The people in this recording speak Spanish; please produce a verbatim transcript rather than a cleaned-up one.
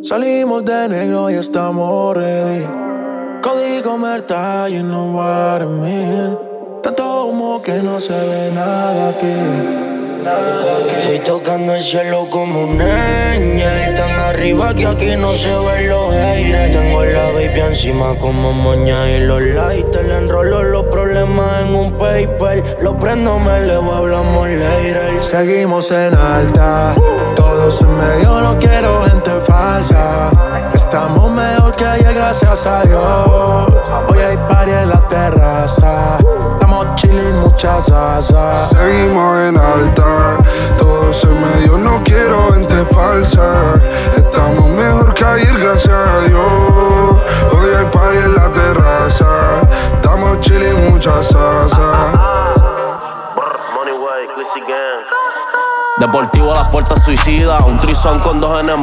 Salimos de negro y estamos ready. Código Merta y no mil. Tanto humo que no se ve nada aquí. Estoy tocando el cielo como un ángel, tan arriba que aquí no se ven los haters. Tengo la baby encima como moña y los lighters. Le enrolo los problemas en un paper, lo prendo, me elevo, hablamos later. Seguimos en alta, todos en medio, no quiero gente falsa. Estamos mejor que ayer, gracias a Dios. Hoy hay party en la terraza, estamos chillin', mucha salsa. Seguimos en alta, todos en medio, no quiero gente falsa. Estamos mejor que ayer, gracias a Dios. Hoy hay party en la terraza, estamos chillin', mucha salsa. Deportivo a las puertas suicidas, un trizón con dos enemigos.